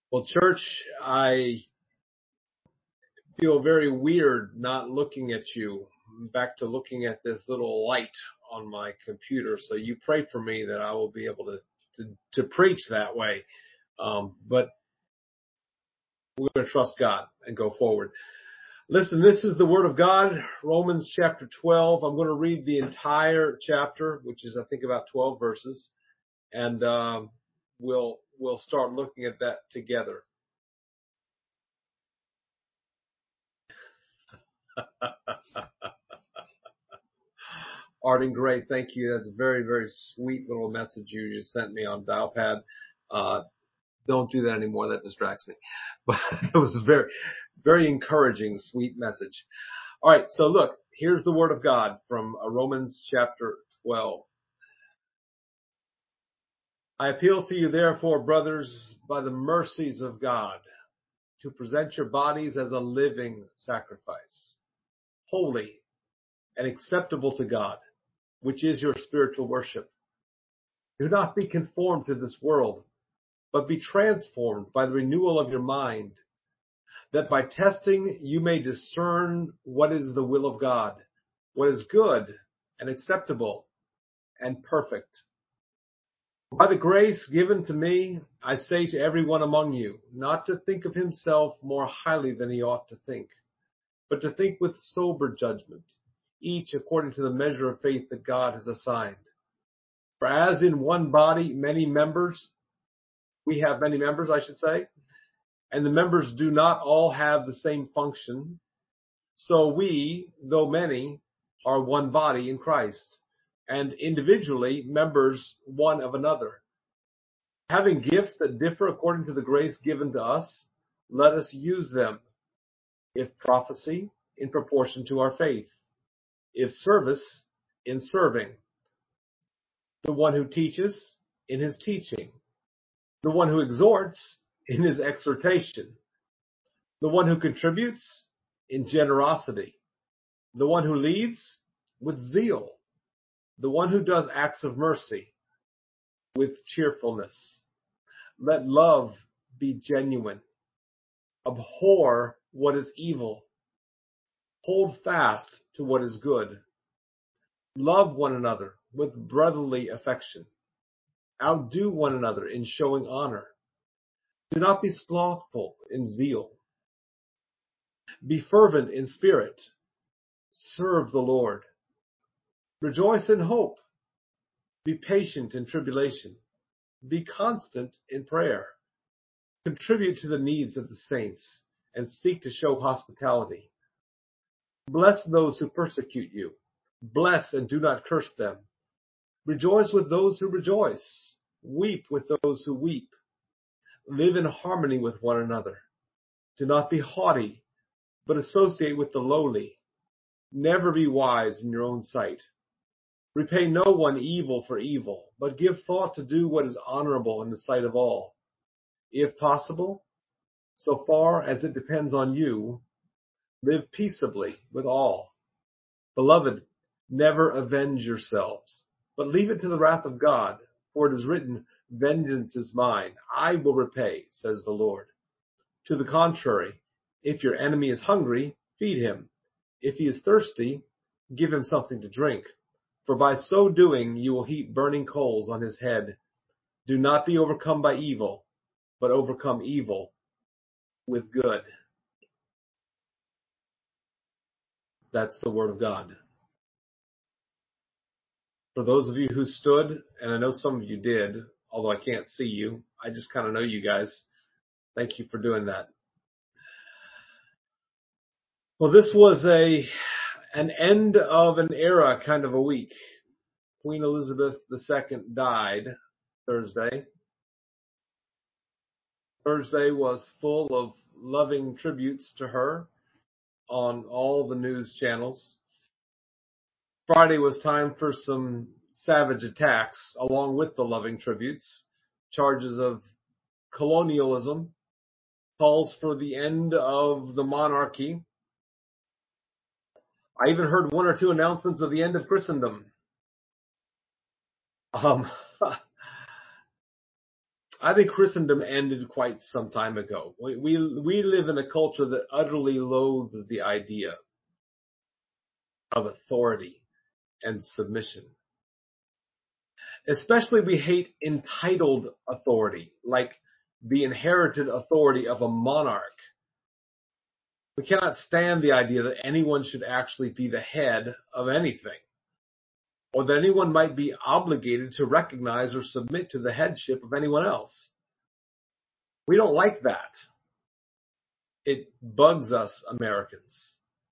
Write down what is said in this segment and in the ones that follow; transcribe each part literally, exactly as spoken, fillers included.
Well, church, I feel very weird not looking at you. I'm back to looking at this little light on my computer. So you pray for me that I will be able to to, to preach that way. Um, but we're going to trust God and go forward. Listen, this is the Word of God, Romans chapter twelve. I'm going to read the entire chapter, which is I think about twelve verses, and um, we'll we'll start looking at that together. Arden, great. Thank you. That's a very, very sweet little message you just sent me on Dialpad. Uh, don't do that anymore. That distracts me. But it was a very, very encouraging, sweet message. All right. So look, here's the Word of God from Romans chapter twelve. I appeal to you, therefore, brothers, by the mercies of God, to present your bodies as a living sacrifice, holy and acceptable to God, which is your spiritual worship. Do not be conformed to this world, but be transformed by the renewal of your mind, that by testing you may discern what is the will of God, what is good and acceptable and perfect. By the grace given to me, I say to everyone among you, not to think of himself more highly than he ought to think, but to think with sober judgment, each according to the measure of faith that God has assigned. For as in one body many members, we have many members, I should say, and the members do not all have the same function, so we, though many, are one body in Christ, and individually members one of another. Having gifts that differ according to the grace given to us, let us use them. If prophecy, in proportion to our faith. If service, in serving. The one who teaches, in his teaching. The one who exhorts, in his exhortation. The one who contributes, in generosity. The one who leads, with zeal. The one who does acts of mercy, with cheerfulness. Let love be genuine. Abhor what is evil. Hold fast to what is good. Love one another with brotherly affection. Outdo one another in showing honor. Do not be slothful in zeal. Be fervent in spirit. Serve the Lord. Rejoice in hope. Be patient in tribulation. Be constant in prayer. Contribute to the needs of the saints and seek to show hospitality. Bless those who persecute you. Bless and do not curse them. Rejoice with those who rejoice. Weep with those who weep. Live in harmony with one another. Do not be haughty, but associate with the lowly. Never be wise in your own sight. Repay no one evil for evil, but give thought to do what is honorable in the sight of all. If possible, so far as it depends on you, live peaceably with all. Beloved, never avenge yourselves, but leave it to the wrath of God, for it is written, vengeance is mine, I will repay, says the Lord. To the contrary, if your enemy is hungry, feed him. If he is thirsty, give him something to drink. For by so doing, you will heap burning coals on his head. Do not be overcome by evil, but overcome evil with good. That's the word of God. For those of you who stood, and I know some of you did, although I can't see you, I just kind of know you guys. Thank you for doing that. Well, this was a an end of an era kind of a week. Queen Elizabeth the Second died Thursday. Thursday was full of loving tributes to her on all the news channels. Friday was time for some savage attacks along with the loving tributes, charges of colonialism, calls for the end of the monarchy. I even heard one or two announcements of the end of Christendom. Um, I think Christendom ended quite some time ago. We, we, we live in a culture that utterly loathes the idea of authority and submission. Especially we hate entitled authority, like the inherited authority of a monarch. We cannot stand the idea that anyone should actually be the head of anything, or that anyone might be obligated to recognize or submit to the headship of anyone else. We don't like that. It bugs us Americans.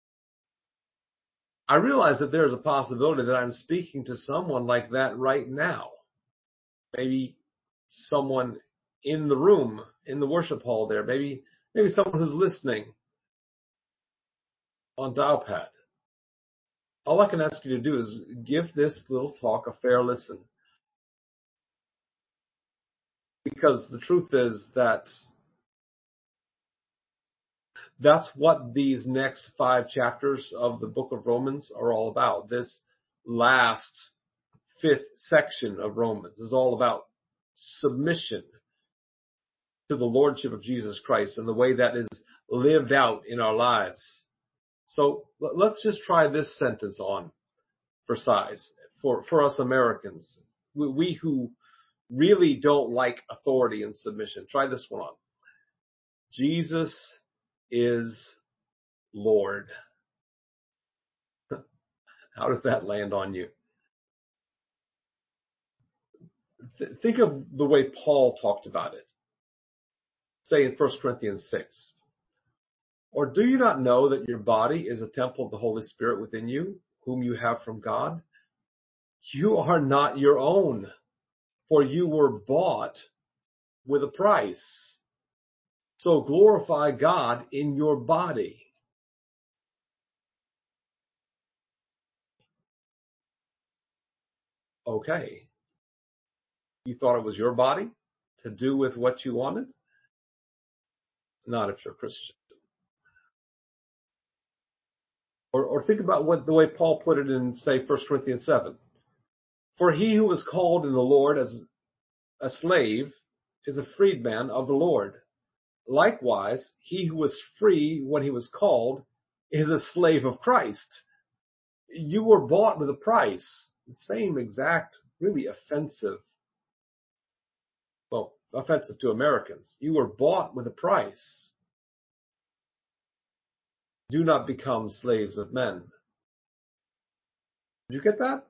I realize that there's a possibility that I'm speaking to someone like that right now. Maybe someone in the room, in the worship hall there. Maybe, maybe someone who's listening on Dialpad. All I can ask you to do is give this little talk a fair listen. Because the truth is that that's what these next five chapters of the book of Romans are all about. This last fifth section of Romans is all about submission to the lordship of Jesus Christ and the way that is lived out in our lives. So let's just try this sentence on for size, for, for us Americans. We, we who really don't like authority and submission. Try this one on. Jesus is Lord. How does that land on you? Th- think of the way Paul talked about it. Say in First Corinthians six. Or do you not know that your body is a temple of the Holy Spirit within you, whom you have from God? You are not your own, for you were bought with a price. So glorify God in your body. Okay. You thought it was your body to do with what you wanted? Not if you're a Christian. Or, or think about what the way Paul put it in, say, First Corinthians seven. For he who was called in the Lord as a slave is a freedman of the Lord. Likewise, he who was free when he was called is a slave of Christ. You were bought with a price. The same exact, really offensive, well, offensive to Americans. You were bought with a price. Do not become slaves of men. Did you get that?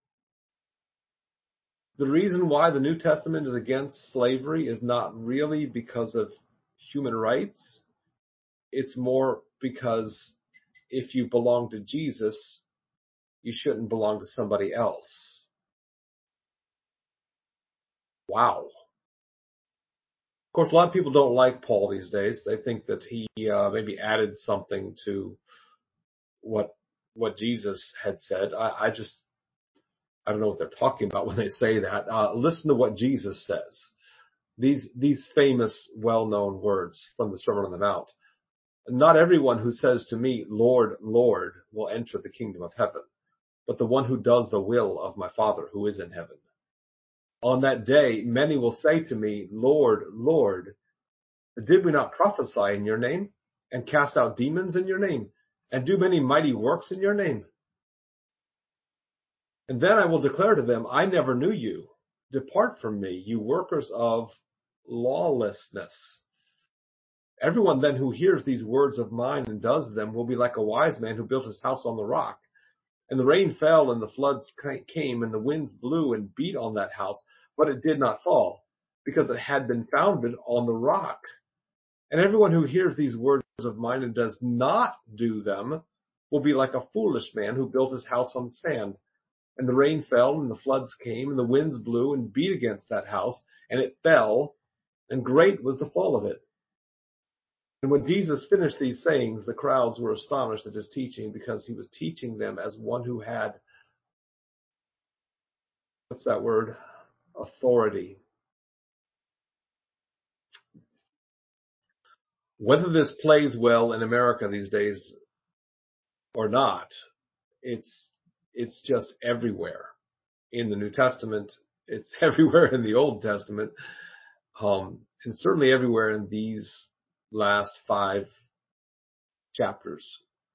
The reason why the New Testament is against slavery is not really because of human rights. It's more because if you belong to Jesus, you shouldn't belong to somebody else. Wow. Of course, a lot of people don't like Paul these days. They think that he uh, maybe added something to what what Jesus had said. I, I just, I don't know what they're talking about when they say that. Uh, listen to what Jesus says. These these famous, well-known words from the Sermon on the Mount. Not everyone who says to me, Lord, Lord, will enter the kingdom of heaven, but the one who does the will of my Father who is in heaven. On that day, many will say to me, Lord, Lord, did we not prophesy in your name and cast out demons in your name and do many mighty works in your name? And then I will declare to them, I never knew you. Depart from me, you workers of lawlessness. Everyone then who hears these words of mine and does them will be like a wise man who built his house on the rock. And the rain fell and the floods came and the winds blew and beat on that house, but it did not fall because it had been founded on the rock. And everyone who hears these words of mine and does not do them will be like a foolish man who built his house on sand. And the rain fell and the floods came and the winds blew and beat against that house and it fell, and great was the fall of it. And when Jesus finished these sayings, the crowds were astonished at his teaching because he was teaching them as one who had, what's that word? Authority. Whether this plays well in America these days or not, it's it's just everywhere in the New Testament. It's everywhere in the Old Testament. Um, and certainly everywhere in these last five chapters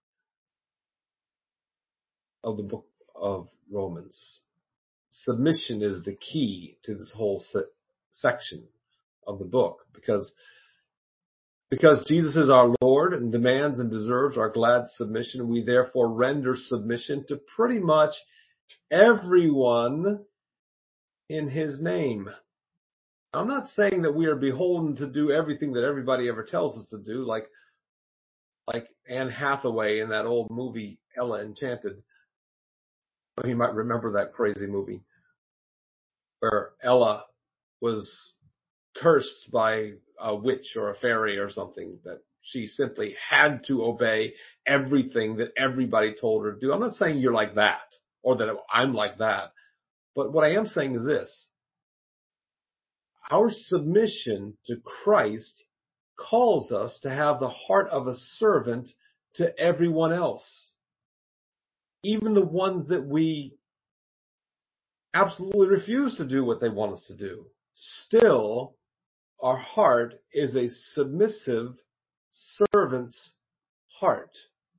of the book of Romans, submission is the key to this whole se- section of the book, because because Jesus is our Lord and demands and deserves our glad submission. We therefore render submission to pretty much everyone in his name. I'm not saying that we are beholden to do everything that everybody ever tells us to do, like like Anne Hathaway in that old movie Ella Enchanted. You might remember that crazy movie where Ella was cursed by a witch or a fairy or something, that she simply had to obey everything that everybody told her to do. I'm not saying you're like that or that I'm like that, but what I am saying is this. Our submission to Christ calls us to have the heart of a servant to everyone else, even the ones that we absolutely refuse to do what they want us to do. Still, our heart is a submissive servant's heart.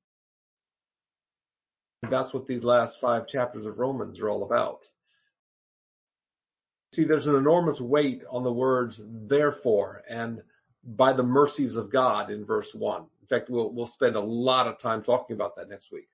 That's what these last five chapters of Romans are all about. See, there's an enormous weight on the words therefore and by the mercies of God in verse one. In fact, we'll, we'll spend a lot of time talking about that next week.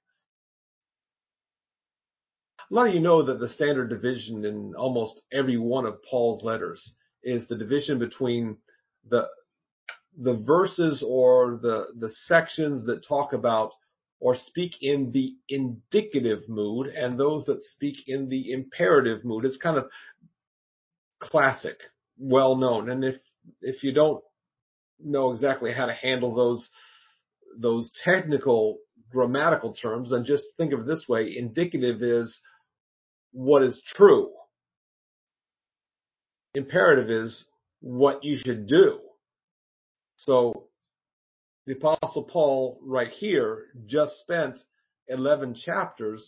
A lot of you know that the standard division in almost every one of Paul's letters is the division between the the verses or the the sections that talk about or speak in the indicative mood and those that speak in the imperative mood. It's kind of classic, well known. And if if you don't know exactly how to handle those those technical grammatical terms, then just think of it this way. Indicative is what is true. Imperative is what you should do. So the Apostle Paul right here just spent eleven chapters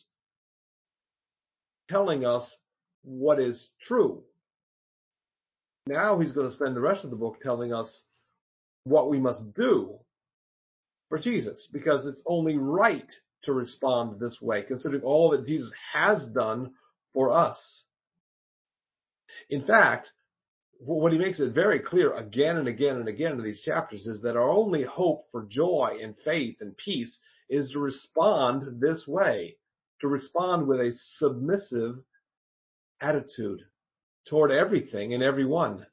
telling us what is true. Now he's going to spend the rest of the book telling us what we must do for Jesus, because it's only right to respond this way, considering all that Jesus has done for us. In fact, what he makes it very clear again and again and again in these chapters is that our only hope for joy and faith and peace is to respond this way, to respond with a submissive attitude toward everything and everyone.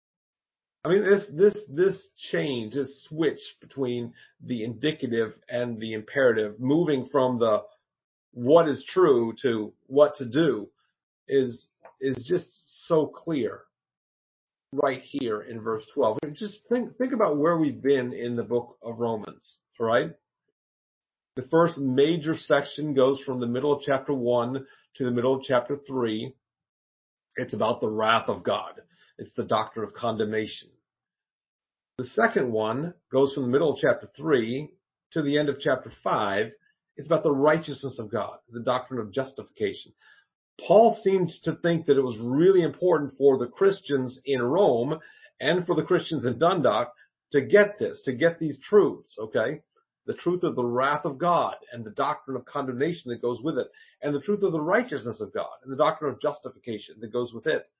I mean, this this this change, this switch between the indicative and the imperative, moving from the what is true to what to do, is is just so clear right here in verse twelve. Just think think about where we've been in the book of Romans, all right? The first major section goes from the middle of chapter one to the middle of chapter three. It's about the wrath of God. It's the doctrine of condemnation. The second one goes from the middle of chapter three to the end of chapter five. It's about the righteousness of God, the doctrine of justification. Paul seemed to think that it was really important for the Christians in Rome and for the Christians in Dundalk to get this, to get these truths, okay? The truth of the wrath of God and the doctrine of condemnation that goes with it, and the truth of the righteousness of God and the doctrine of justification that goes with it.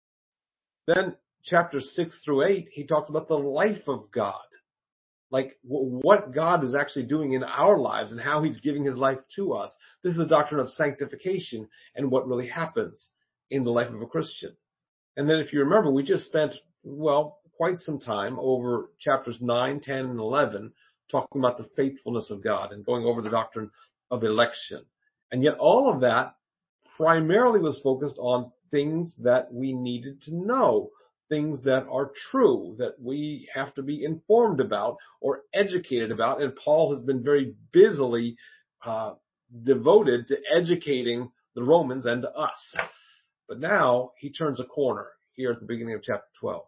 Then chapters six through eight, he talks about the life of God, like what God is actually doing in our lives and how he's giving his life to us. This is the doctrine of sanctification and what really happens in the life of a Christian. And then if you remember, we just spent, well, quite some time over chapters nine, ten, and eleven talking about the faithfulness of God and going over the doctrine of election. And yet all of that primarily was focused on things that we needed to know, things that are true, that we have to be informed about or educated about. And Paul has been very busily uh, devoted to educating the Romans and to us. But now he turns a corner here at the beginning of chapter twelve.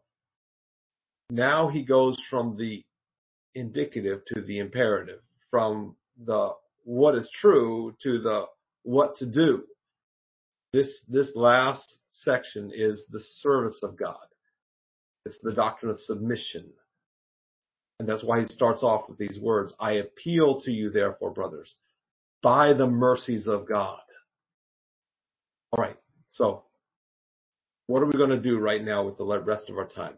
Now he goes from the indicative to the imperative, from the what is true to the what to do. This, this last section is the service of God. It's the doctrine of submission. And that's why he starts off with these words. I appeal to you, therefore, brothers, by the mercies of God. All right. So what are we going to do right now with the rest of our time?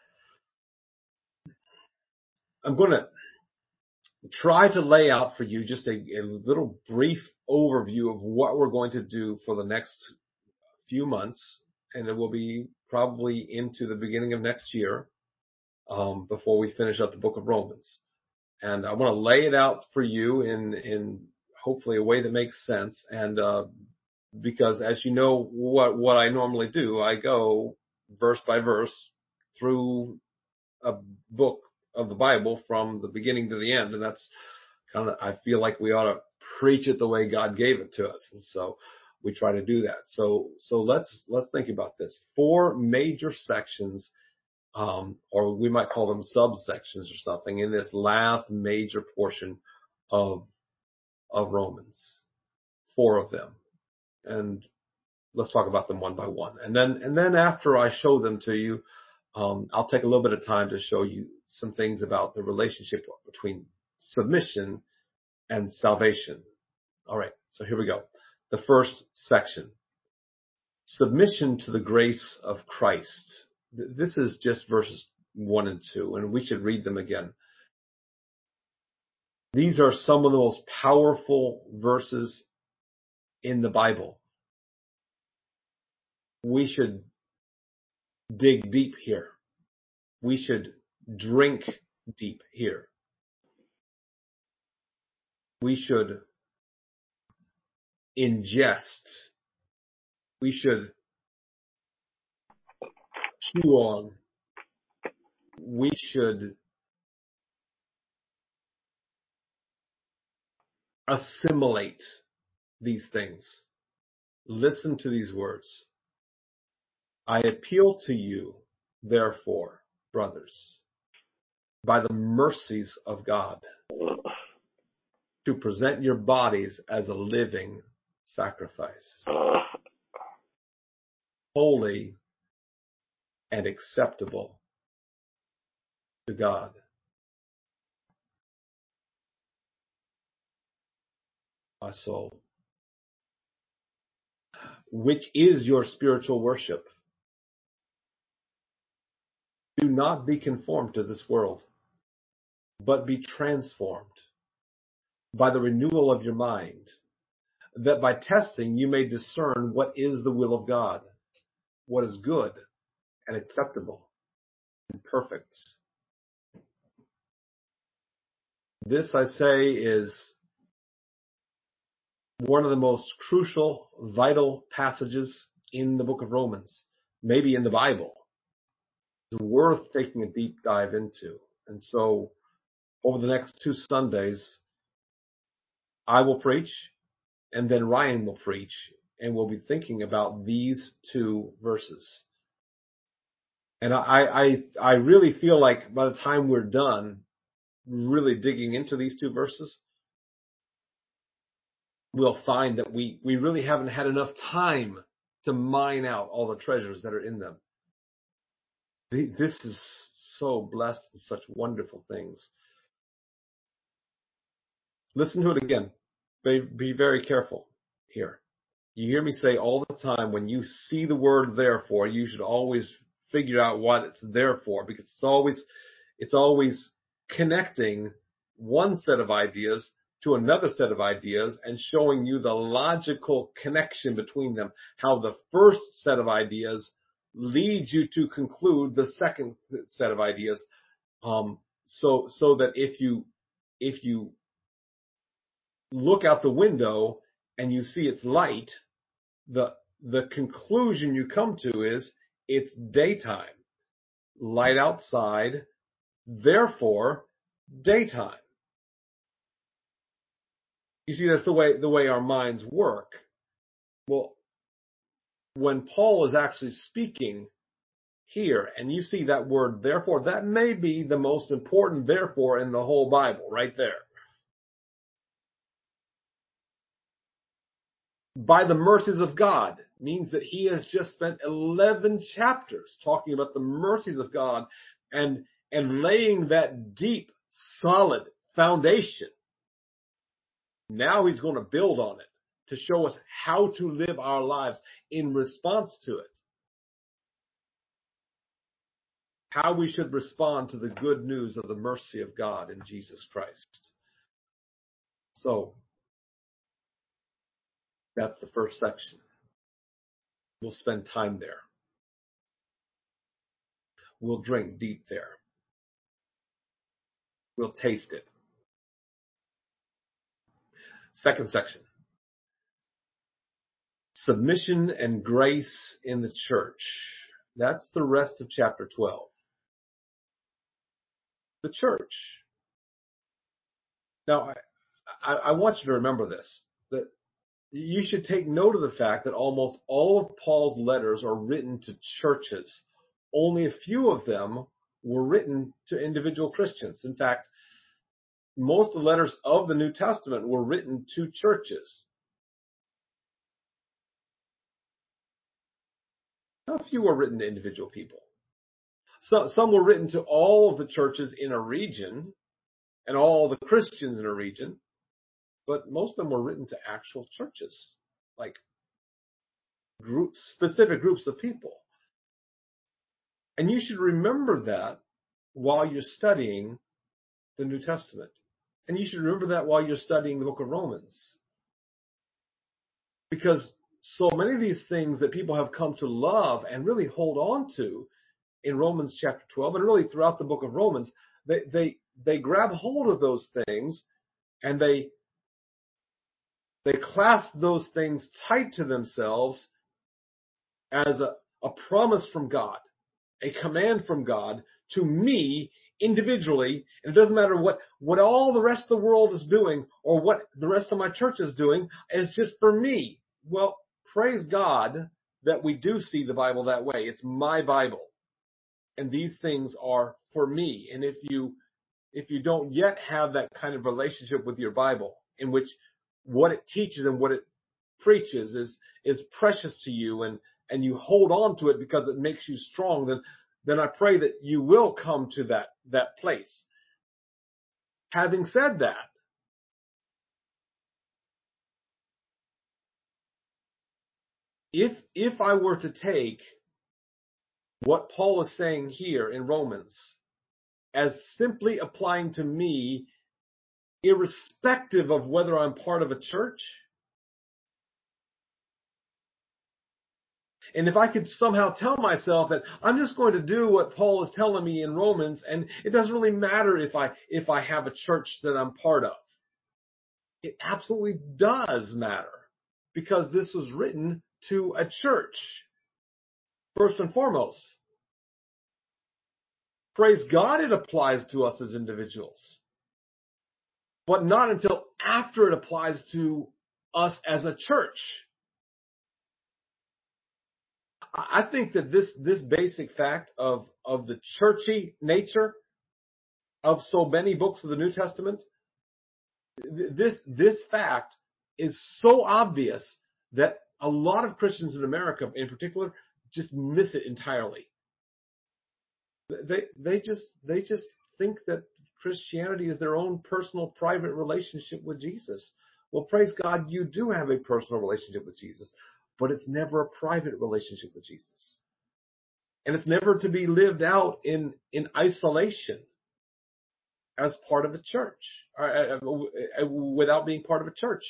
I'm going to try to lay out for you just a, a little brief overview of what we're going to do for the next few months, and it will be probably into the beginning of next year um, before we finish up the book of Romans. And I want to lay it out for you in in hopefully a way that makes sense. And uh, because, as you know, what what I normally do, I go verse by verse through a book of the Bible from the beginning to the end, and that's kind of, I feel like we ought to preach it the way God gave it to us, and so we try to do that. So so let's let's think about this. Four major sections, um, or we might call them subsections or something, in this last major portion of of Romans. Four of them, and let's talk about them one by one. And then and then after I show them to you, Um, I'll take a little bit of time to show you some things about the relationship between submission and salvation. All right, so here we go. The first section, submission to the grace of Christ. This is just verses one and two, and we should read them again. These are some of the most powerful verses in the Bible. We should dig deep here. We should drink deep here. We should ingest. We should chew on. We should assimilate these things. Listen to these words. I appeal to you, therefore, brothers, by the mercies of God, to present your bodies as a living sacrifice, holy and acceptable to God. My soul. Which is your spiritual worship. Do not be conformed to this world, but be transformed by the renewal of your mind, that by testing you may discern what is the will of God, what is good and acceptable and perfect. This, I say, is one of the most crucial, vital passages in the book of Romans, maybe in the Bible. It's worth taking a deep dive into. And so over the next two Sundays, I will preach, and then Ryan will preach, and we'll be thinking about these two verses. And I, I, I really feel like by the time we're done really digging into these two verses, we'll find that we, we really haven't had enough time to mine out all the treasures that are in them. This is so blessed with such wonderful things. Listen to it again. Be, be very careful here. You hear me say all the time, when you see the word therefore, you should always figure out what it's there for, because it's always, it's always connecting one set of ideas to another set of ideas and showing you the logical connection between them, how the first set of ideas leads you to conclude the second set of ideas. Um, so, so that if you, if you look out the window and you see it's light, the, the conclusion you come to is it's daytime, light outside, therefore daytime. You see, that's the way, the way our minds work. Well, when Paul is actually speaking here, and you see that word therefore, that may be the most important therefore in the whole Bible, right there. by the mercies of God means that he has just spent eleven chapters talking about the mercies of God and, and laying that deep, solid foundation. Now he's going to build on it to show us how to live our lives in response to it. How we should respond to the good news of the mercy of God in Jesus Christ. So, that's the first section. We'll spend time there. We'll drink deep there. We'll taste it. Second section. Submission and grace in the church. That's the rest of chapter twelve. The church. Now, I, I, I want you to remember this, that you should take note of the fact that almost all of Paul's letters are written to churches. Only a few of them were written to individual Christians. In fact, most of the letters of the New Testament were written to churches. A few were written to individual people. So, some were written to all of the churches in a region and all the Christians in a region, but most of them were written to actual churches, like groups, specific groups of people. And you should remember that while you're studying the New Testament. And you should remember that while you're studying the book of Romans. Because so many of these things that people have come to love and really hold on to in Romans chapter twelve, and really throughout the book of Romans, they they, they grab hold of those things and they they clasp those things tight to themselves as a, a promise from God, a command from God to me individually. And it doesn't matter what, what all the rest of the world is doing or what the rest of my church is doing. It's just for me. Well, praise God that we do see the Bible that way. It's my Bible. And these things are for me. And if you, if you don't yet have that kind of relationship with your Bible in which what it teaches and what it preaches is, is precious to you, and, and you hold on to it because it makes you strong, then, then I pray that you will come to that, that place. Having said that, if, if I were to take what Paul is saying here in Romans as simply applying to me, irrespective of whether I'm part of a church, and if I could somehow tell myself that I'm just going to do what Paul is telling me in Romans, and it doesn't really matter if I if I have a church that I'm part of. It absolutely does matter, because this was written to a church, first and foremost. Praise God, it applies to us as individuals, but not until after it applies to us as a church. I think that this, this basic fact of, of the churchy nature of so many books of the New Testament, this, this fact is so obvious that a lot of Christians in America in particular just miss it entirely. They, they just, they just think that Christianity is their own personal, private relationship with Jesus. Well, praise God, you do have a personal relationship with Jesus, but it's never a private relationship with Jesus. And it's never to be lived out in, in isolation as part of a church, or, uh, without being part of a church.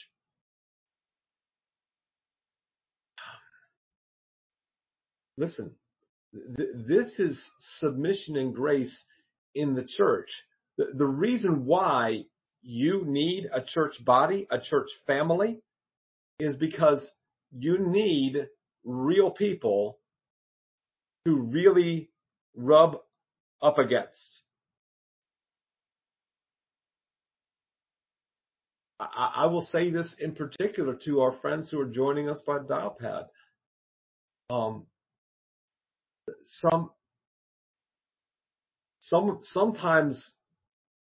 Listen, th- this is submission and grace in the church. The, the reason why you need a church body, a church family, is because you need real people to really rub up against. I, I will say this in particular to our friends who are joining us by Dialpad. Um, some, some, sometimes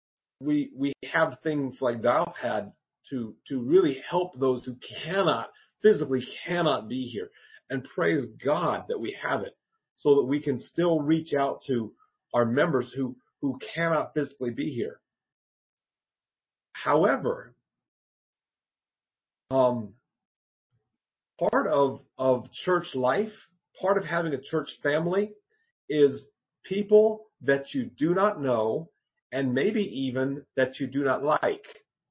we we have things like Dialpad to to really help those who cannot physically cannot be here. And praise God that we have it so that we can still reach out to our members who, who cannot physically be here. However, um, part of, of church life, part of having a church family is people that you do not know and maybe even that you do not like.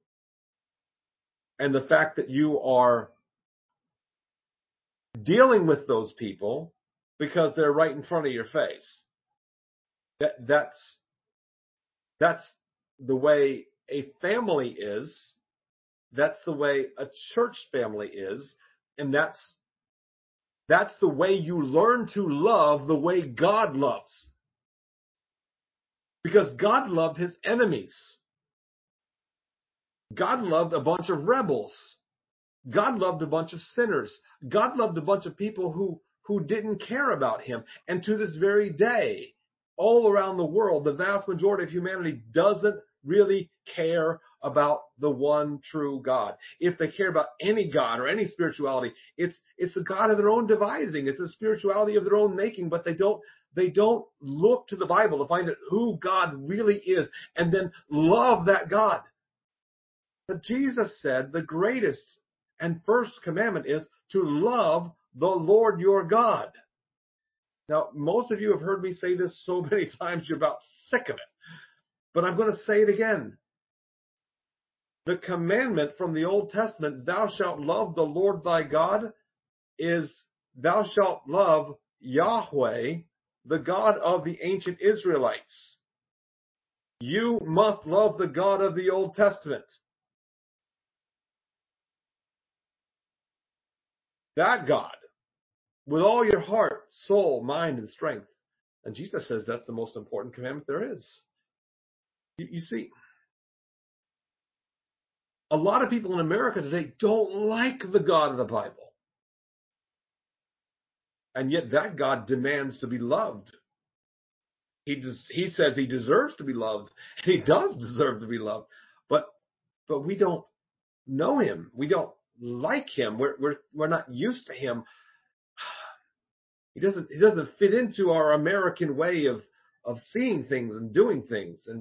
And the fact that you are dealing with those people because they're right in front of your face. That, that's, that's the way a family is. That's the way a church family is. And that's, that's the way you learn to love the way God loves. Because God loved his enemies. God loved a bunch of rebels. God loved a bunch of sinners. God loved a bunch of people who, who didn't care about him. And to this very day, all around the world, the vast majority of humanity doesn't really care about the one true God. If they care about any God or any spirituality, it's, it's a God of their own devising. It's a spirituality of their own making, but they don't, they don't look to the Bible to find out who God really is and then love that God. But Jesus said the greatest and first commandment is to love the Lord your God. Now, most of you have heard me say this so many times, you're about sick of it. But I'm going to say it again. The commandment from the Old Testament, thou shalt love the Lord thy God, is thou shalt love Yahweh, the God of the ancient Israelites. You must love the God of the Old Testament. That God, with all your heart, soul, mind, and strength. And Jesus says that's the most important commandment there is. You, you see, a lot of people in America today don't like the God of the Bible. And yet that God demands to be loved. He des- he says he deserves to be loved. And he does deserve to be loved. But but we don't know him. We don't like him. We're we're we're not used to him. He doesn't he doesn't fit into our American way of of seeing things and doing things. And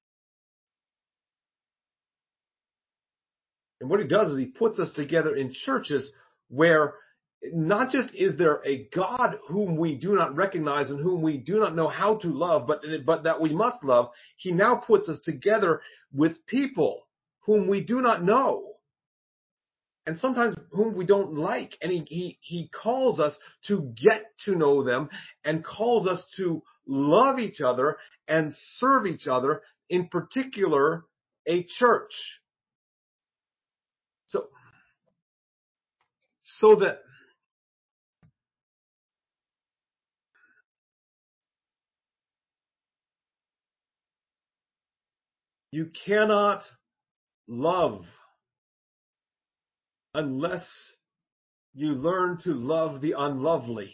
and what he does is he puts us together in churches where not just is there a God whom we do not recognize and whom we do not know how to love, but but that we must love. He now puts us together with people whom we do not know. And sometimes whom we don't like. And he, he, he calls us to get to know them and calls us to love each other and serve each other, in particular, a church. So, so that you cannot love unless you learn to love the unlovely.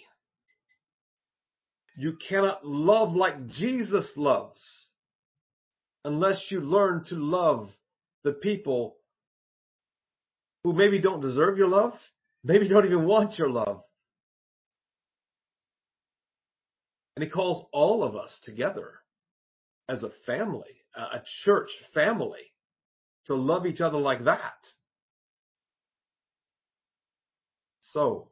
You cannot love like Jesus loves unless you learn to love the people who maybe don't deserve your love, maybe don't even want your love. And he calls all of us together as a family, a church family, to love each other like that. So,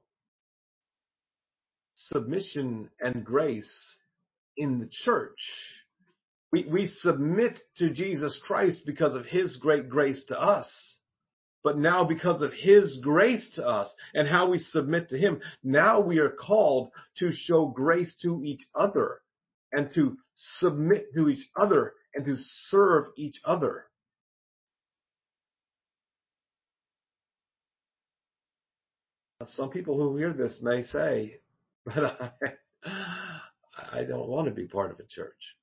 submission and grace in the church. We, we submit to Jesus Christ because of his great grace to us. But now because of his grace to us and how we submit to him, now we are called to show grace to each other and to submit to each other and to serve each other. Some people who hear this may say, but I, I don't want to be part of a church.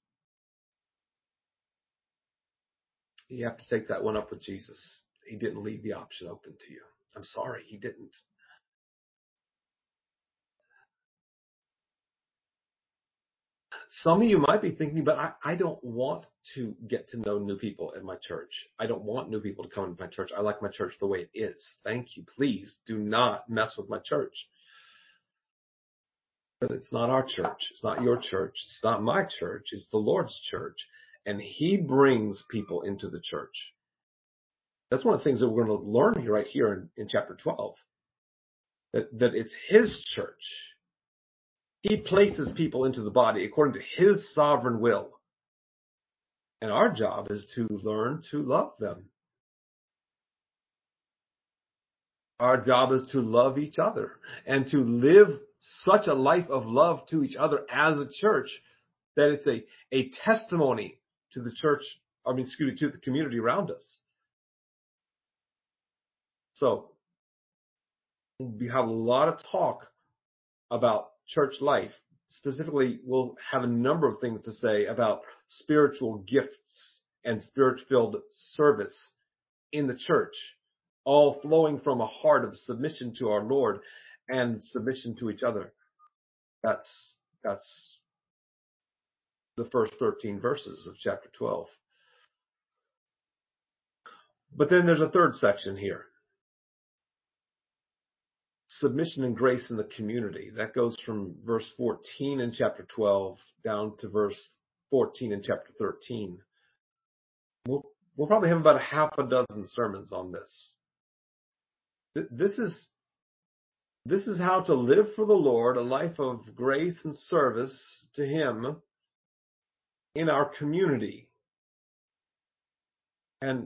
You have to take that one up with Jesus. He didn't leave the option open to you. I'm sorry, he didn't. Some of you might be thinking, but I, I don't want to get to know new people in my church. I don't want new people to come into my church. I like my church the way it is. Thank you. Please do not mess with my church. But it's not our church. It's not your church. It's not my church. It's the Lord's church. And he brings people into the church. That's one of the things that we're going to learn right here in, in chapter twelve. That, that it's his church. He places people into the body according to his sovereign will. And our job is to learn to love them. Our job is to love each other and to live such a life of love to each other as a church that it's a, a testimony to the church, I mean, excuse me, to the community around us. So we have a lot of talk about church life. Specifically, we'll have a number of things to say about spiritual gifts and spirit-filled service in the church, all flowing from a heart of submission to our Lord and submission to each other. That's, that's the first thirteen verses of chapter twelve. But then there's a third section here. Submission and grace in the community. That goes from verse fourteen in chapter twelve down to verse fourteen in chapter thirteen. We'll, we'll probably have about a half a dozen sermons on this. This is, this is how to live for the Lord, a life of grace and service to him in our community. And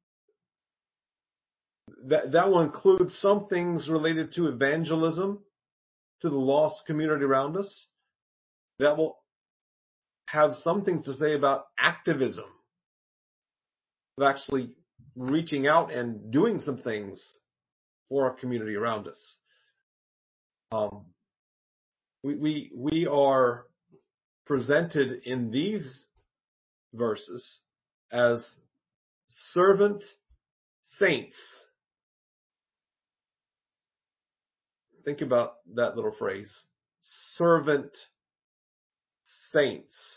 that, that will include some things related to evangelism, to the lost community around us. That will have some things to say about activism, of actually reaching out and doing some things for our community around us. Um, we, we, we are presented in these verses as servant saints. Think about that little phrase, servant saints.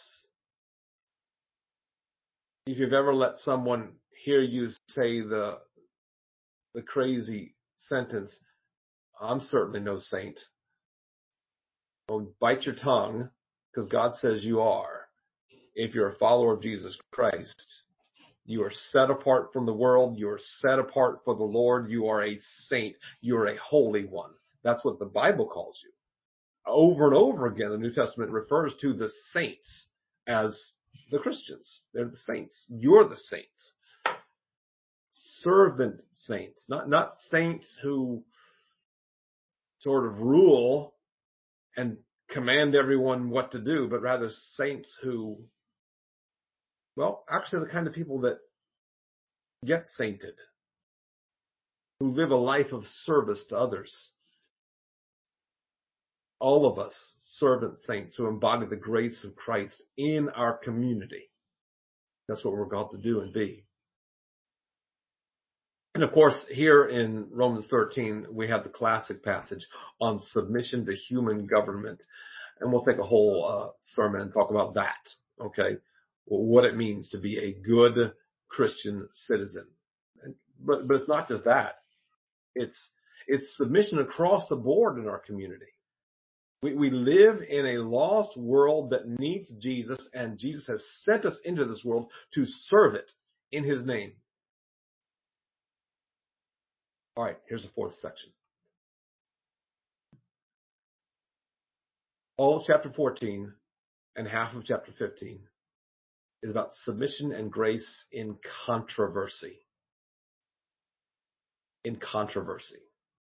If you've ever let someone hear you say the the crazy sentence, I'm certainly no saint. Well, bite your tongue, because God says you are. If you're a follower of Jesus Christ, you are set apart from the world. You are set apart for the Lord. You are a saint. You are a holy one. That's what the Bible calls you. Over and over again, the New Testament refers to the saints as the Christians. They're the saints. You're the saints. Servant saints, not, not saints who sort of rule and command everyone what to do, but rather saints who, well, actually the kind of people that get sainted, who live a life of service to others. All of us, servant saints who embody the grace of Christ in our community. That's what we're called to do and be. And of course, here in Romans thirteen, we have the classic passage on submission to human government. And we'll take a whole uh, sermon and talk about that, okay? Well, what it means to be a good Christian citizen. And, but, but it's not just that. It's, it's submission across the board in our community. We, we live in a lost world that needs Jesus, and Jesus has sent us into this world to serve it in his name. All right, here's the fourth section. All of chapter fourteen and half of chapter fifteen is about submission and grace in controversy. In controversy.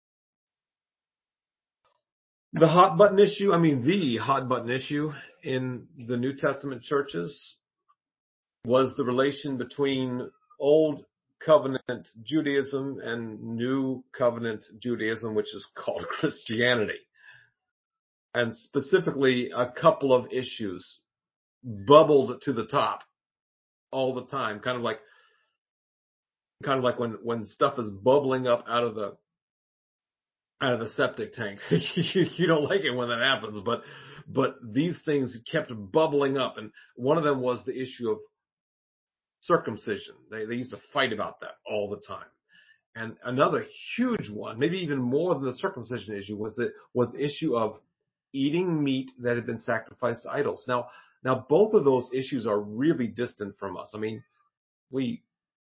The hot button issue, I mean, the hot button issue in the New Testament churches was the relation between Old Covenant Judaism and New Covenant Judaism, which is called Christianity. And specifically, a couple of issues bubbled to the top all the time, kind of like, kind of like when, when stuff is bubbling up out of the, out of the septic tank. you, you don't like it when that happens, but, but these things kept bubbling up. And one of them was the issue of circumcision. They, they used to fight about that all the time. And another huge one, maybe even more than the circumcision issue, was the, was the issue of eating meat that had been sacrificed to idols. Now, now both of those issues are really distant from us. I mean, we,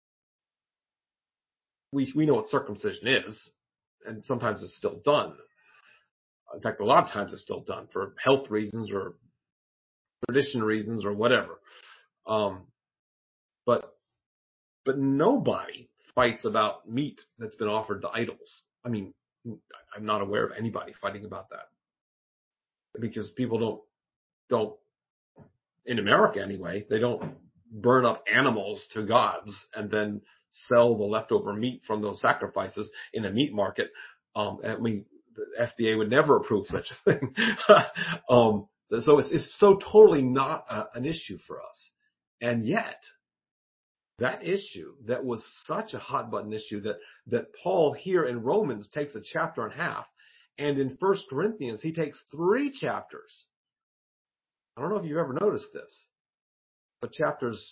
we, we know what circumcision is, and sometimes it's still done. In fact, a lot of times it's still done for health reasons or tradition reasons or whatever. Um, but, but nobody fights about meat that's been offered to idols. I mean, I'm not aware of anybody fighting about that, because people don't, don't, in America anyway, they don't burn up animals to gods and then sell the leftover meat from those sacrifices in a meat market. Um, I mean, the F D A would never approve such a thing. um, so it's, it's so totally not a, an issue for us. And yet, that issue that was such a hot button issue that, that Paul here in Romans takes a chapter and a half, and in First Corinthians he takes three chapters. I don't know if you've ever noticed this, but chapters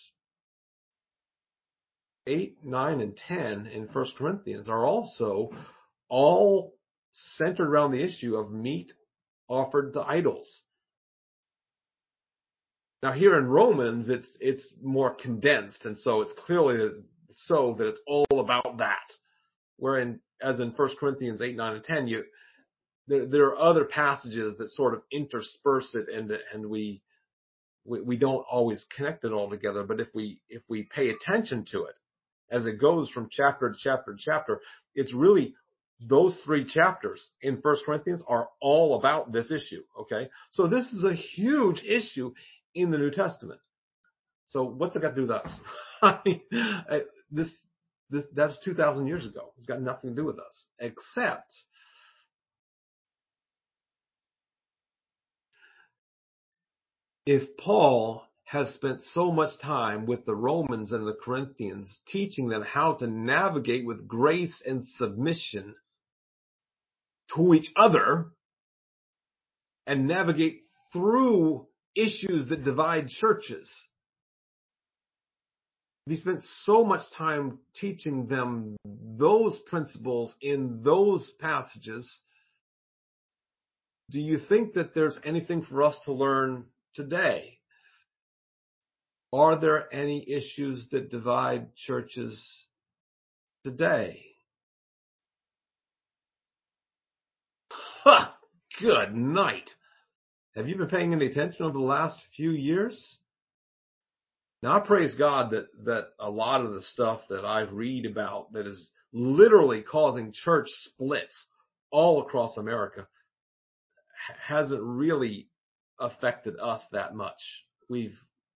eight, nine, and ten in First Corinthians are also all centered around the issue of meat offered to idols. Now here in Romans, it's it's more condensed, and so it's clearly so that it's all about that. Where in, as in First Corinthians eight, nine, and ten, you there, there are other passages that sort of intersperse it, and and we, we we don't always connect it all together. But if we if we pay attention to it as it goes from chapter to chapter to chapter, it's really those three chapters in First Corinthians are all about this issue. Okay, so this is a huge issue in the New Testament. So what's it got to do with us? I mean, this, this, that's two thousand years ago. It's got nothing to do with us, except if Paul has spent so much time with the Romans and the Corinthians, teaching them how to navigate with grace and submission to each other and navigate through issues that divide churches. He spent so much time teaching them those principles in those passages. Do you think that there's anything for us to learn today? Are there any issues that divide churches today? Ha! Good night. Have you been paying any attention over the last few years? Now, I praise God that, that a lot of the stuff that I read about that is literally causing church splits all across America hasn't really affected us that much. We've,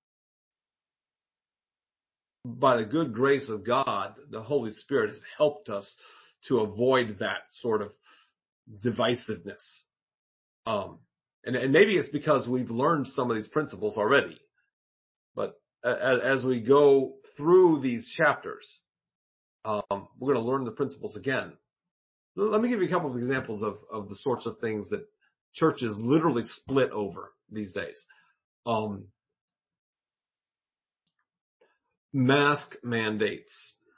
by the good grace of God, the Holy Spirit has helped us to avoid that sort of divisiveness. Um, and, and maybe it's because we've learned some of these principles already. But as we go through these chapters, um, we're going to learn the principles again. Let me give you a couple of examples of, of the sorts of things that churches literally split over these days. Um, mask mandates.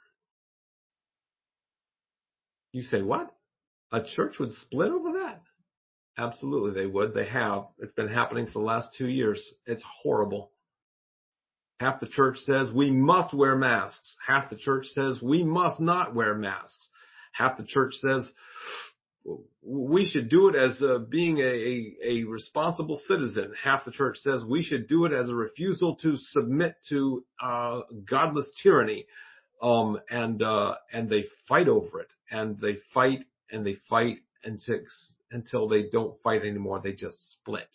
You say, what? A church would split over that? Absolutely, they would. They have. It's been happening for the last two years. It's horrible. Half the church says we must wear masks. Half the church says we must not wear masks. Half the church says we should do it as uh, being a, a, a responsible citizen. Half the church says we should do it as a refusal to submit to uh, godless tyranny. Um, and uh, and they fight over it, and they fight and they fight until until they don't fight anymore. They just split.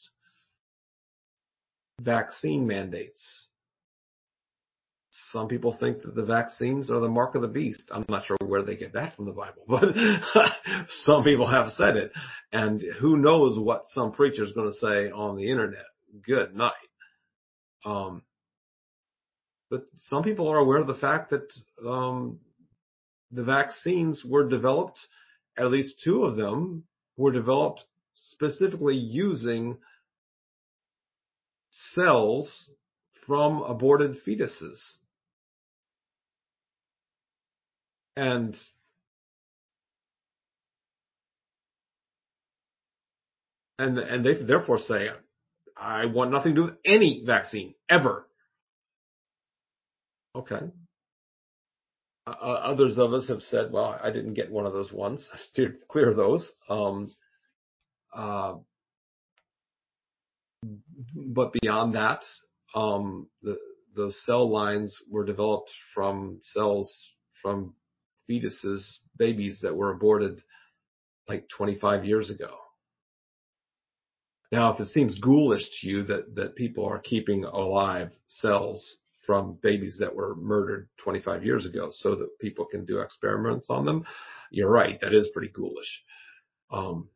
Vaccine mandates. Some people think that the vaccines are the mark of the beast. I'm not sure where they get that from the Bible, but some people have said it. And who knows what some preacher is going to say on the internet. Good night. Um, but some people are aware of the fact that um, the vaccines were developed, at least two of them were developed specifically using cells from aborted fetuses. And and and they therefore say, I want nothing to do with any vaccine ever. Okay. Uh, others of us have said, well, I didn't get one of those ones. I steered clear of those. Um, uh, but beyond that, um, the those cell lines were developed from cells from fetuses, babies that were aborted like twenty-five years ago. Now, if it seems ghoulish to you that, that people are keeping alive cells from babies that were murdered twenty-five years ago so that people can do experiments on them, you're right. That is pretty ghoulish. Um,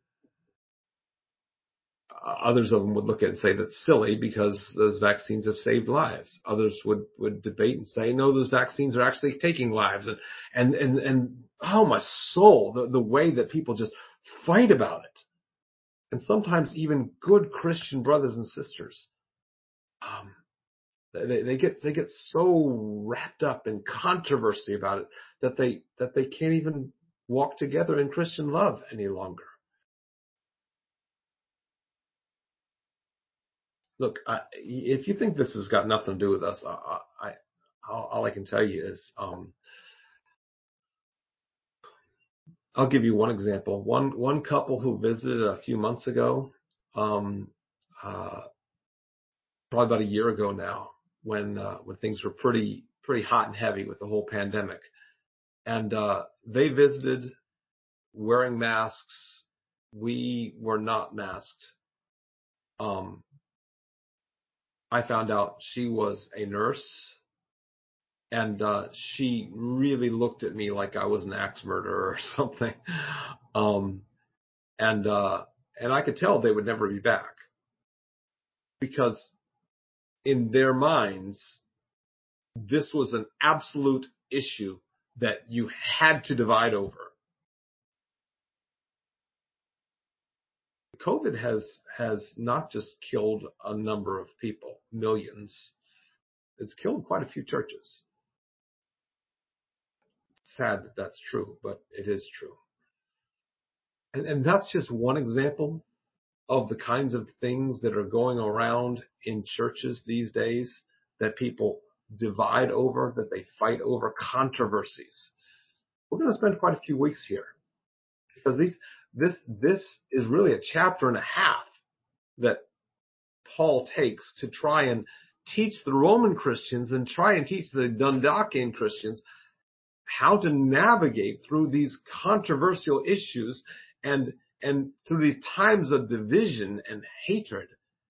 others of them would look at it and say that's silly because those vaccines have saved lives. Others would, would debate and say, no, those vaccines are actually taking lives. And, and, and, and oh, my soul, the, the way that people just fight about it. And sometimes even good Christian brothers and sisters, um, they, they get they get so wrapped up in controversy about it that they that they can't even walk together in Christian love any longer. Look, I, if you think this has got nothing to do with us, I, I all, all I can tell you is um, I'll give you one example. One one couple who visited a few months ago, um, uh, probably about a year ago now, when uh, when things were pretty pretty hot and heavy with the whole pandemic, and uh, they visited wearing masks. We were not masked. Um, I found out she was a nurse, and uh, she really looked at me like I was an axe murderer or something. Um, and uh, and I could tell they would never be back because in their minds, this was an absolute issue that you had to divide over. COVID has has not just killed a number of people, millions. It's killed quite a few churches. It's sad that that's true, but it is true. And, and that's just one example of the kinds of things that are going around in churches these days that people divide over, that they fight over, controversies. We're going to spend quite a few weeks here because these this this is really a chapter and a half that Paul takes to try and teach the Roman Christians and try and teach the Dundakian Christians how to navigate through these controversial issues and and through these times of division and hatred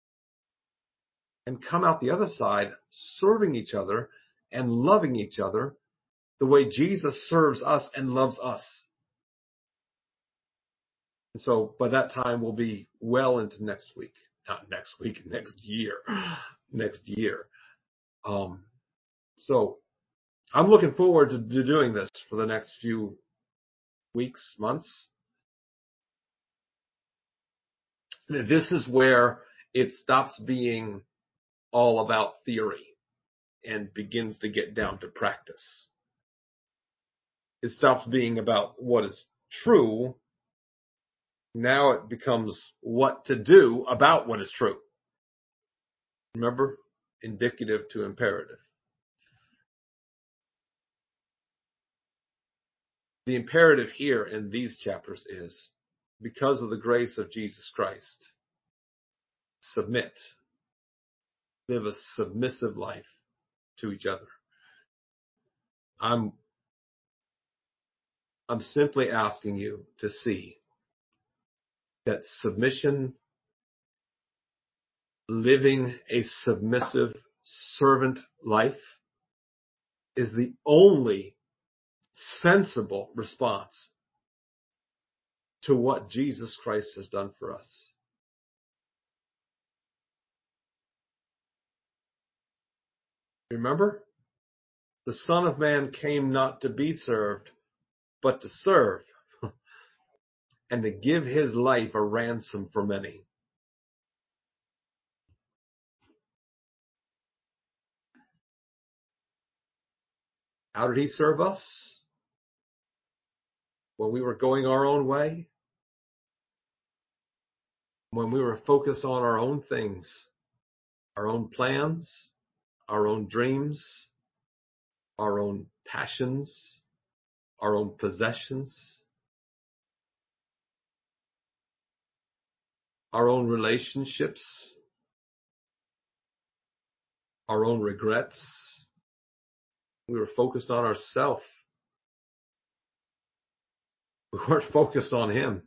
and come out the other side serving each other and loving each other the way Jesus serves us and loves us. And so by that time we'll be well into next week, not next week, next year, next year. Um, so I'm looking forward to, to doing this for the next few weeks, months. This is where it stops being all about theory and begins to get down to practice. It stops being about what is true. Now it becomes what to do about what is true. Remember? Indicative to imperative. The imperative here in these chapters is, because of the grace of Jesus Christ, submit. Live a submissive life to each other. I'm I'm simply asking you to see that submission, living a submissive servant life, is the only sensible response to what Jesus Christ has done for us. Remember? The Son of Man came not to be served, but to serve, and to give his life a ransom for many. How did he serve us? When we were going our own way? When we were focused on our own things, our own plans, our own dreams, our own passions, our own possessions, our own relationships, our own regrets. We were focused on ourselves. We weren't focused on him.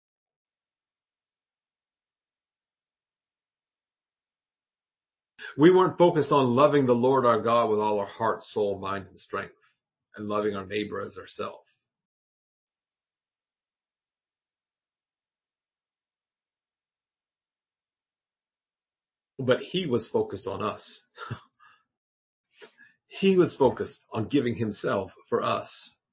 We weren't focused on loving the Lord our God with all our heart, soul, mind, and strength, and loving our neighbor as ourselves. But he was focused on us. He was focused on giving himself for us.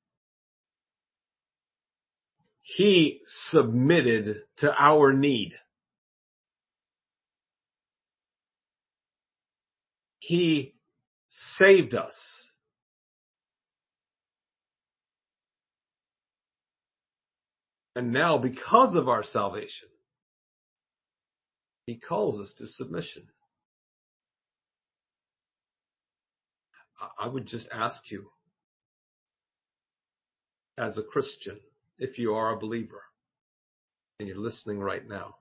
He submitted to our need. He saved us. And now, because of our salvation, he calls us to submission. I would just ask you, as a Christian, if you are a believer and you're listening right now,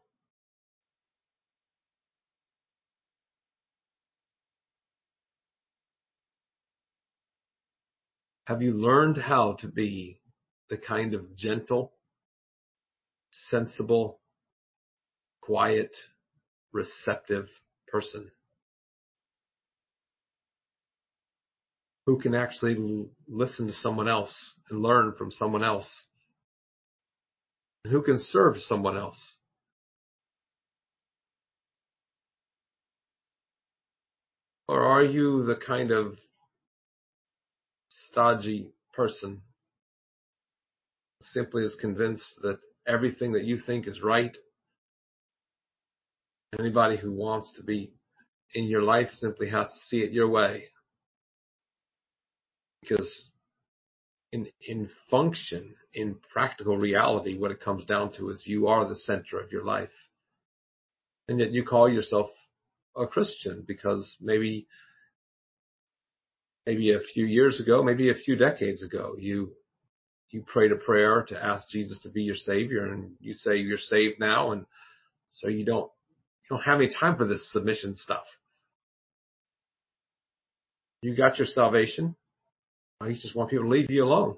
have you learned how to be the kind of gentle, sensible, quiet, receptive person who can actually l- listen to someone else and learn from someone else, and who can serve someone else? Or are you the kind of stodgy person who simply is convinced that everything that you think is right? Anybody who wants to be in your life simply has to see it your way. Because in in function, in practical reality, what it comes down to is you are the center of your life. And yet you call yourself a Christian because maybe maybe a few years ago, maybe a few decades ago, you you prayed a prayer to ask Jesus to be your Savior, and you say you're saved now, and so you don't you don't have any time for this submission stuff. You got your salvation. Now you just want people to leave you alone.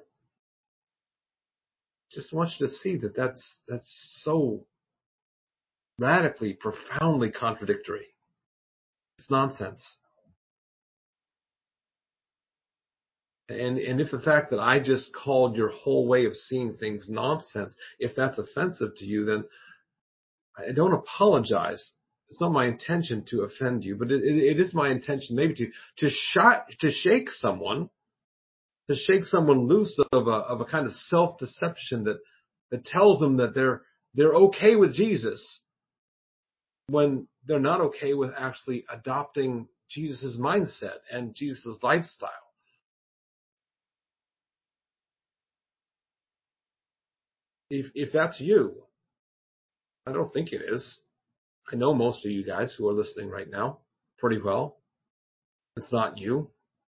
Just want you to see that that's that's so radically, profoundly contradictory. It's nonsense. And and if the fact that I just called your whole way of seeing things nonsense, if that's offensive to you, then I don't apologize. It's not my intention to offend you, but it, it, it is my intention maybe to to shot, to shake someone, to shake someone loose of a of a kind of self-deception that that tells them that they're they're okay with Jesus when they're not okay with actually adopting Jesus' mindset and Jesus' lifestyle. If if that's you, I don't think it is. I know most of you guys who are listening right now pretty well. It's not you,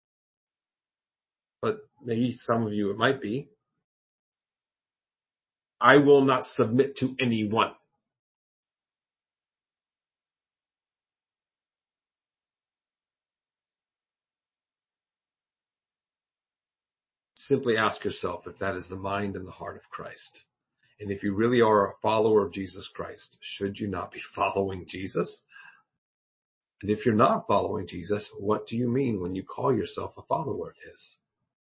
but maybe some of you it might be. I will not submit to anyone. Simply ask yourself if that is the mind and the heart of Christ. And if you really are a follower of Jesus Christ, should you not be following Jesus? And if you're not following Jesus, what do you mean when you call yourself a follower of his?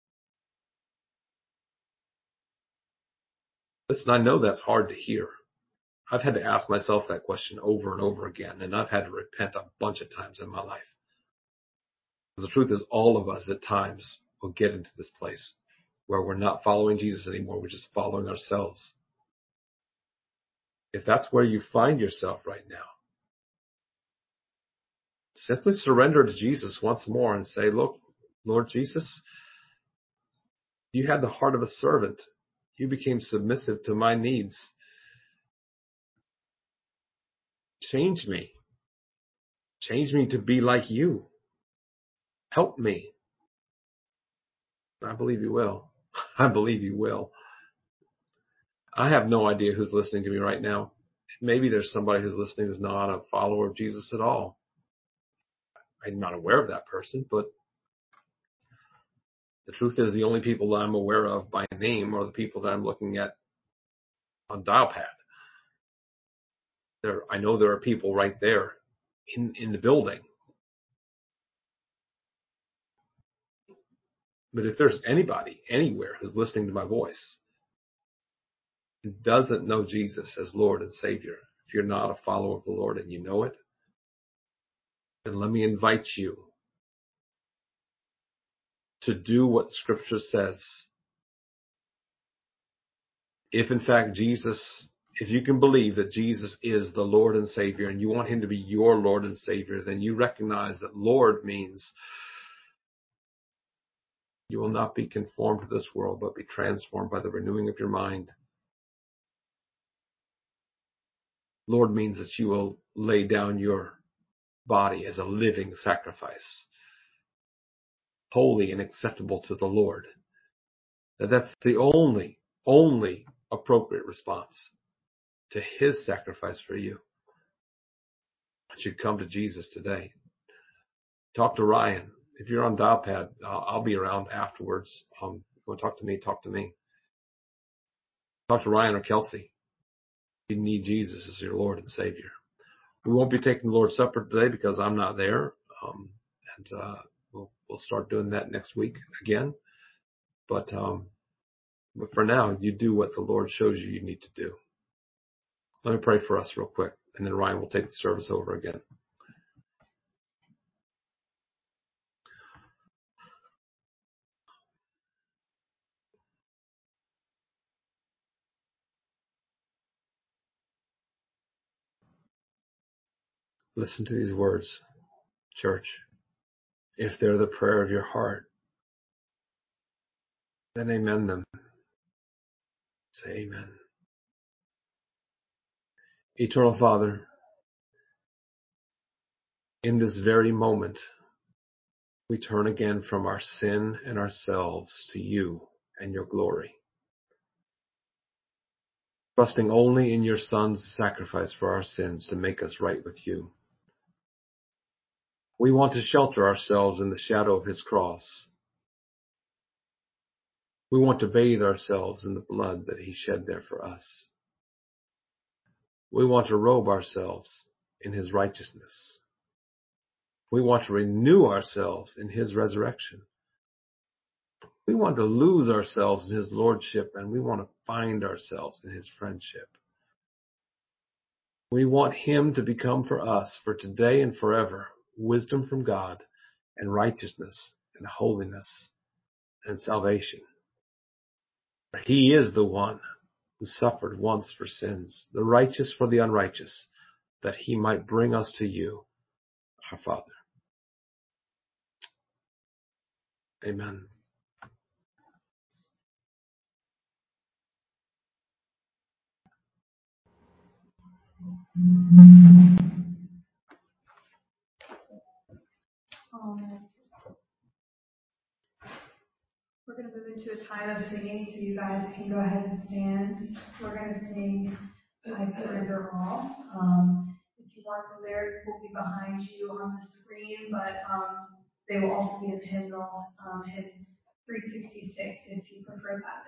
Listen, I know that's hard to hear. I've had to ask myself that question over and over again, and I've had to repent a bunch of times in my life. Because the truth is, all of us at times will get into this place where we're not following Jesus anymore, we're just following ourselves. If that's where you find yourself right now, simply surrender to Jesus once more and say, look, Lord Jesus, You had the heart of a servant. You became submissive to my needs. Change me. Change me to be like you. Help me. I believe you will. I believe you will. I have no idea who's listening to me right now. Maybe there's somebody who's listening who's not a follower of Jesus at all. I'm not aware of that person, but the truth is the only people that I'm aware of by name are the people that I'm looking at on Dialpad. There, I know there are people right there in, in the building. But if there's anybody anywhere who's listening to my voice who doesn't know Jesus as Lord and Savior, if you're not a follower of the Lord and you know it, then let me invite you to do what Scripture says. If in fact Jesus, if you can believe that Jesus is the Lord and Savior and you want him to be your Lord and Savior, then you recognize that Lord means you will not be conformed to this world, but be transformed by the renewing of your mind. Lord means that you will lay down your body as a living sacrifice, holy and acceptable to the Lord. That that's the only, only appropriate response to his sacrifice for you. You should come to Jesus today. Talk to Ryan. If you're on Dialpad, I'll, I'll be around afterwards. Um, if you want to talk to me, talk to me. Talk to Ryan or Kelsey. You need Jesus as your Lord and Savior. We won't be taking the Lord's Supper today because I'm not there. Um, and uh, we'll, we'll start doing that next week again. But, um, but for now, you do what the Lord shows you you need to do. Let me pray for us real quick, and then Ryan will take the service over again. Listen to these words, church. If they're the prayer of your heart, then amen them. Say amen. Eternal Father, in this very moment, we turn again from our sin and ourselves to you and your glory, trusting only in your Son's sacrifice for our sins to make us right with you. We want to shelter ourselves in the shadow of his cross. We want to bathe ourselves in the blood that he shed there for us. We want to robe ourselves in his righteousness. We want to renew ourselves in his resurrection. We want to lose ourselves in his lordship, and we want to find ourselves in his friendship. We want him to become for us, for today and forever, wisdom from God and righteousness and holiness and salvation. He is the one who suffered once for sins, the righteous for the unrighteous, that he might bring us to you, our Father. Amen. Um, we're going to move into a time of singing, so you guys can go ahead and stand. We're going to sing I Surrender All. Um, if you want, the lyrics will be behind you on the screen, but um, they will also be in hymnal, um, hymn three sixty-six if you prefer that.